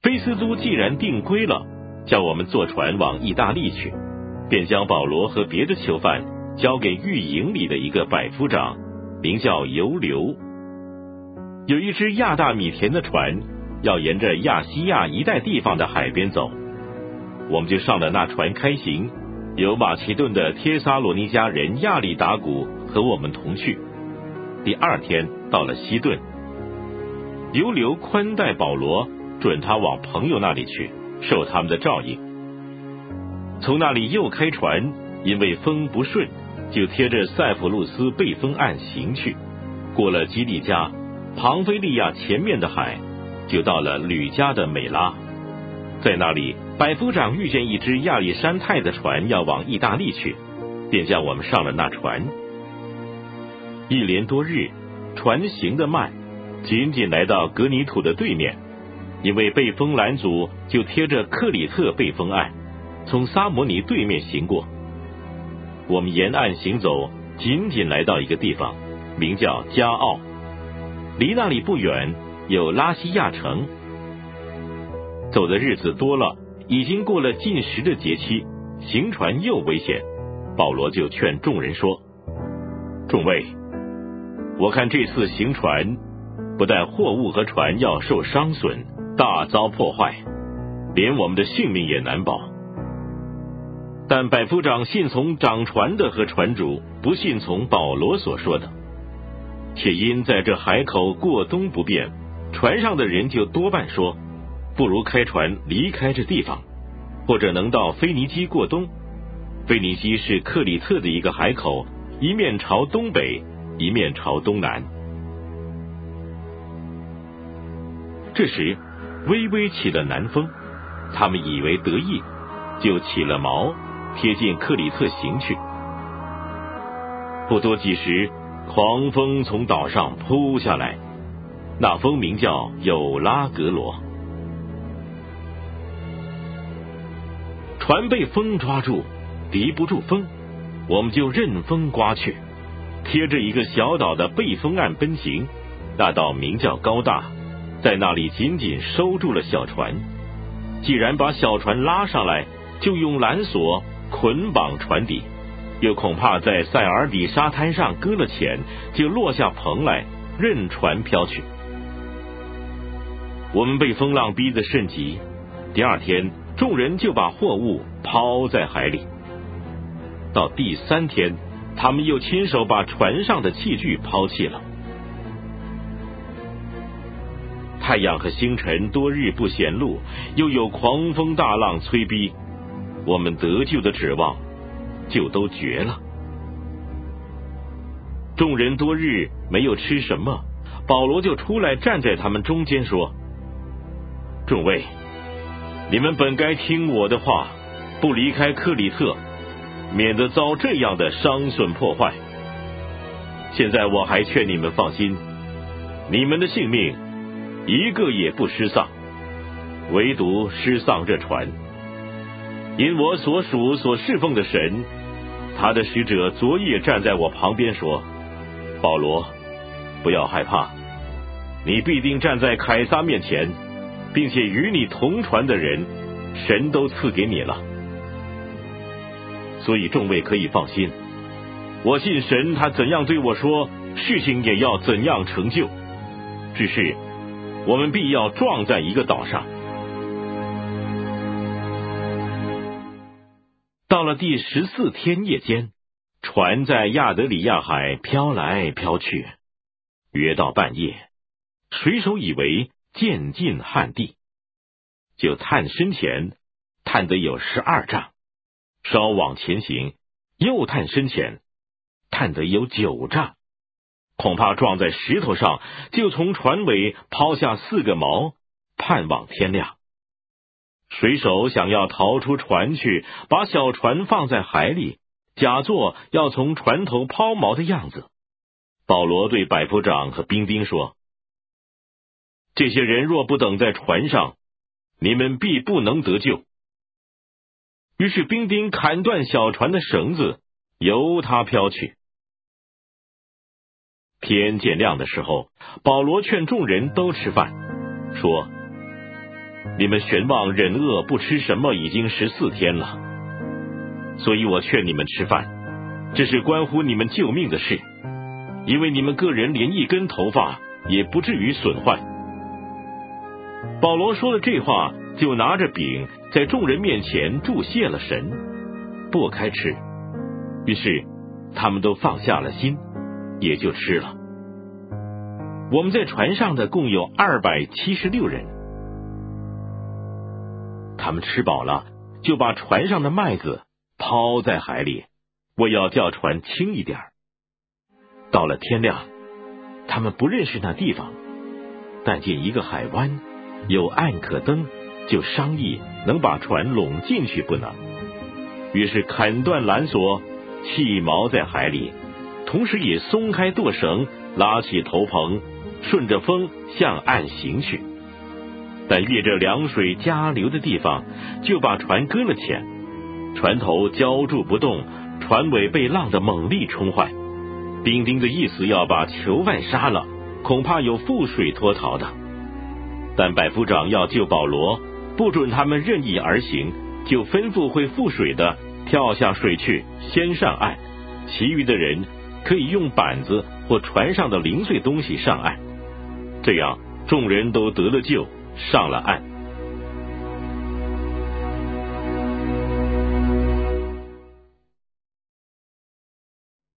菲斯都既然定规了，叫我们坐船往意大利去，便将保罗和别的囚犯交给狱营里的一个百夫长，名叫尤留。有一只亚大米田的船，要沿着亚细亚一带地方的海边走，我们就上了那船开行，有马其顿的帖撒罗尼迦人亚里达古和我们同去。第二天到了西顿，尤留宽待保罗，准他往朋友那里去，受他们的照应。从那里又开船，因为风不顺，就贴着塞浦路斯背风岸行去，过了基利加、庞菲利亚前面的海，就到了吕加的美拉。在那里，百夫长遇见一只亚历山泰的船要往意大利去，便叫我们上了那船。一连多日，船行得慢，仅仅来到格尼土的对面，因为被风拦阻，就贴着克里特背风岸，从撒摩尼对面行过。我们沿岸行走，仅仅来到一个地方，名叫加奥，离那里不远有拉西亚城。走的日子多了，已经过了禁食的节期，行船又危险。保罗就劝众人说：众位，我看这次行船，不但货物和船要受伤损，大遭破坏，连我们的性命也难保。但百夫长信从掌船的和船主，不信从保罗所说的。且因在这海口过冬不便，船上的人就多半说，不如开船离开这地方，或者能到腓尼基过冬。腓尼基是克里特的一个海口，一面朝东北，一面朝东南。这时微微起了南风，他们以为得意，就起了锚，贴近克里特行去。不多几时，狂风从岛上扑下来，那风名叫有拉格罗。船被风抓住，敌不住风，我们就任风刮去，贴着一个小岛的背风岸奔行。那岛名叫高大，在那里紧紧收住了小船。既然把小船拉上来，就用缆索捆绑船底，又恐怕在塞尔底沙滩上搁了浅，就落下棚来，任船飘去。我们被风浪逼得甚急，第二天众人就把货物抛在海里。到第三天，他们又亲手把船上的器具抛弃了。太阳和星辰多日不显露，又有狂风大浪催逼，我们得救的指望就都绝了。众人多日没有吃什么，保罗就出来站在他们中间说：众位，你们本该听我的话，不离开克里特，免得遭这样的伤损破坏。现在我还劝你们放心，你们的性命一个也不失丧，唯独失丧这船。因我所属所侍奉的神，他的使者昨夜站在我旁边说：保罗，不要害怕，你必定站在凯撒面前，并且与你同船的人，神都赐给你了。所以众位可以放心，我信神，他怎样对我说，事情也要怎样成就。只是我们必要撞在一个岛上。到了第14天夜间，船在亚得里亚海飘来飘去，约到半夜，水手以为渐近旱地，就探深浅，探得有12丈，稍往前行，又探深浅，探得有9丈，恐怕撞在石头上，就从船尾抛下4个锚，盼望天亮。水手想要逃出船去，把小船放在海里，假作要从船头抛锚的样子。保罗对百夫长和兵丁说：这些人若不等在船上，你们必不能得救。于是兵丁砍断小船的绳子，由它飘去。天渐亮的时候，保罗劝众人都吃饭，说： 你们悬望忍饿不吃什么已经14天了，所以我劝你们吃饭，这是关乎你们救命的事，因为你们个人连一根头发也不至于损坏。保罗说了这话，就拿着饼在众人面前祝谢了神，擘开吃。于是他们都放下了心，也就吃了。我们在船上的共有276人。他们吃饱了，就把船上的麦子抛在海里，为要叫船轻一点。到了天亮，他们不认识那地方，但见一个海湾，有岸可登，就商议能把船拢进去不能。于是砍断缆索，弃锚在海里，同时也松开舵绳，拉起头篷，顺着风向岸行去。但越着凉水加流的地方，就把船搁了浅，船头浇住不动，船尾被浪的猛力冲坏。兵丁的意思要把囚犯杀了，恐怕有覆水脱逃的。但百夫长要救保罗，不准他们任意而行，就吩咐会覆水的跳下水去，先上岸，其余的人可以用板子或船上的零碎东西上岸。这样众人都得了救，上了岸。